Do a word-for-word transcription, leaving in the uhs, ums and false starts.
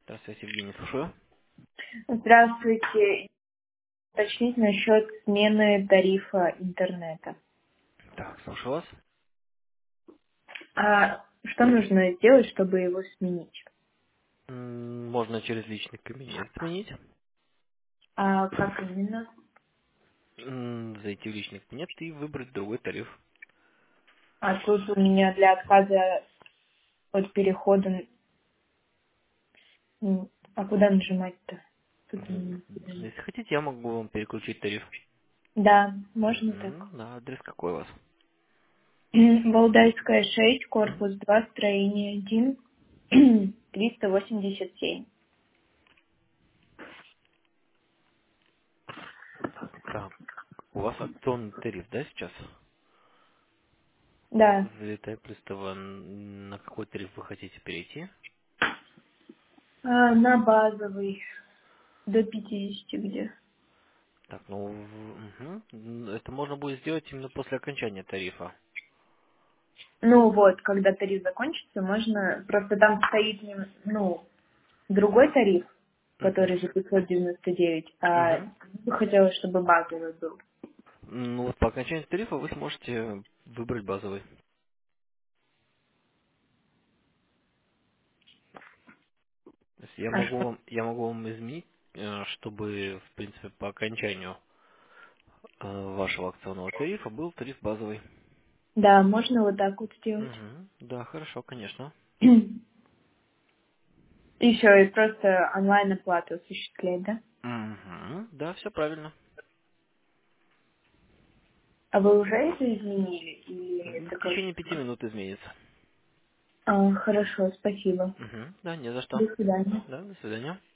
Здравствуйте, Евгений, слушаю. Здравствуйте. Уточнить насчет смены тарифа интернета. Так, слушаю вас. А что нужно сделать, чтобы его сменить? М, Можно через личный кабинет сменить. А как именно? М, Зайти в личный кабинет и выбрать другой тариф. А тут у меня для отказа от перехода... м, А куда нажимать-то? Тут у М, меня написано. Если хотите, я могу вам переключить тариф. Да, можно так. Мгм, Да, адрес какой у вас? Валдайская шесть, Мгм. корпус два, строение один, триста восемьдесят семь. Так, у вас акционный тариф, да, сейчас? Да, Залетая пристава, н- на какой тариф вы хотите перейти? а, на базовый, до пятидесяти где. Так, ну, в- мгм. М, это можно будет сделать именно после окончания тарифа. Ну вот, когда тариф закончится, можно... Просто там стоит, нем- ну, другой тариф, Мгм. который за пятьсот девяносто девять, а я Мгм. бы хотела, чтобы базовый был. Ну вот по окончанию тарифа вы сможете выбрать базовый. То есть я А могу что? вам, я могу вам изменить, э, чтобы, в принципе, по окончанию э, вашего акционного тарифа был тариф базовый. Да, можно вот так вот сделать. Мгм. Да, хорошо, конечно. Еще и просто онлайн оплату осуществлять, да? Мгм. Да, все правильно. А вы уже это изменили? Или М, это В как? течение пяти минут изменится. А, хорошо, спасибо. Мгм. Да, не за что. До свидания. Да, до свидания.